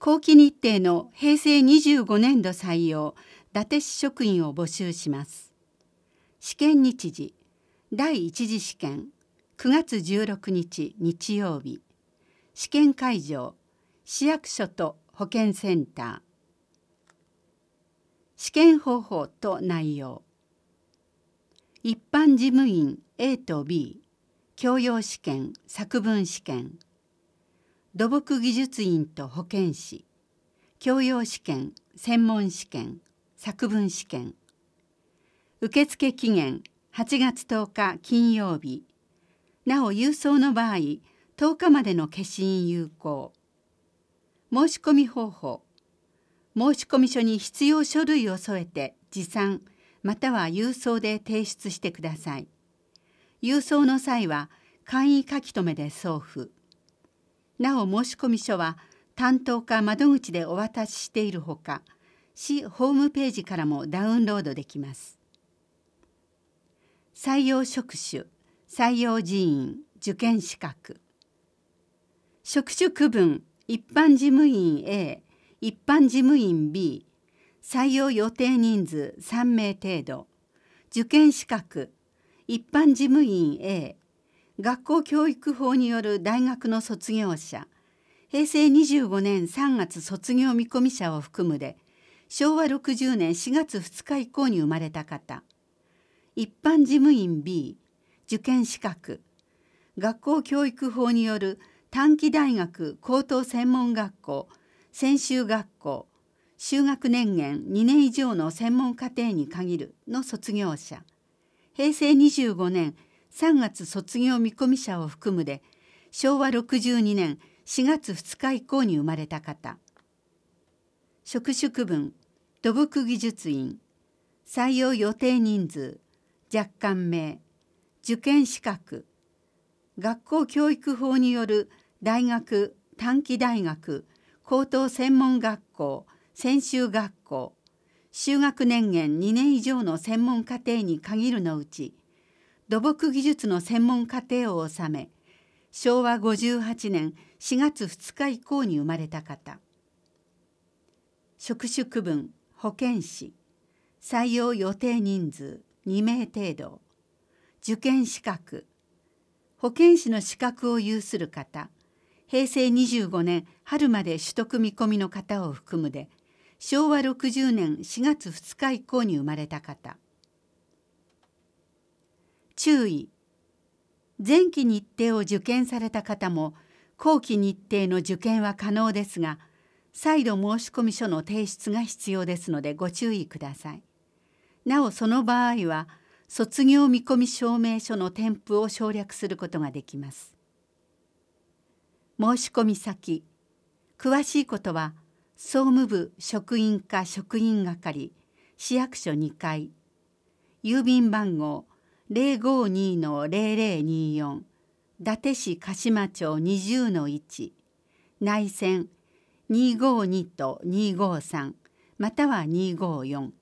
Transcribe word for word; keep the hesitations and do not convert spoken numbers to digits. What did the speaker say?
後期日程のへいせいにじゅうごねんど採用伊達市職員を募集します。試験日時だいいち次試験くがつじゅうろくにち日曜日。試験会場市役所と保健センター。試験方法と内容。一般事務員 A と B 教養試験作文試験。土木技術員と保健師教養試験専門試験作文試験。受付期限はちがつとおか金曜日。なお郵送の場合とおかまでの消印有効。申し込み方法。申込書に必要書類を添えて持参または郵送で提出してください。郵送の際は簡易書き留めで送付。なお申込書は担当課窓口でお渡ししているほか、市ホームページからもダウンロードできます。採用職種、採用人員、受験資格。職種区分、一般事務員 A、一般事務員 B、採用予定人数さんめい程度。受験資格、一般事務員 A、学校教育法による大学の卒業者、へいせいにじゅうごねんさんがつ卒業見込み者を含むで、しょうわろくじゅうねんしがつふつか以降に生まれた方。一般事務員 B、受験資格、学校教育法による短期大学高等専門学校、専修学校、修学年限にねん以上の専門課程に限るの卒業者。へいせいにじゅうごねんさんがつ卒業見込み者を含むで、しょうわろくじゅうにねんしがつふつか以降に生まれた方。職種区分、土木技術員、採用予定人数、若干名、受験資格、学校教育法による大学、短期大学、高等専門学校、専修学校、修学年限にねん以上の専門課程に限るのうち、土木技術の専門課程を収め、しょうわごじゅうはちねんしがつふつか以降に生まれた方。職種区分、保健師、採用予定人数にめい程度。受験資格、保健師の資格を有する方、へいせいにじゅうごねん春まで取得見込みの方を含むで、しょうわろくじゅうねんしがつふつか以降に生まれた方。注意。前期日程を受験された方も後期日程の受験は可能ですが、再度申込書の提出が必要ですのでご注意ください。なおその場合は卒業見込み証明書の添付を省略することができます。申込先。詳しいことは総務部職員課職員係市役所にかい。郵便番号 ゼロごに のゼロゼロによん 伊達市鹿島町 にじゅうのいち 内線にごにとにごさんまたはにごよん。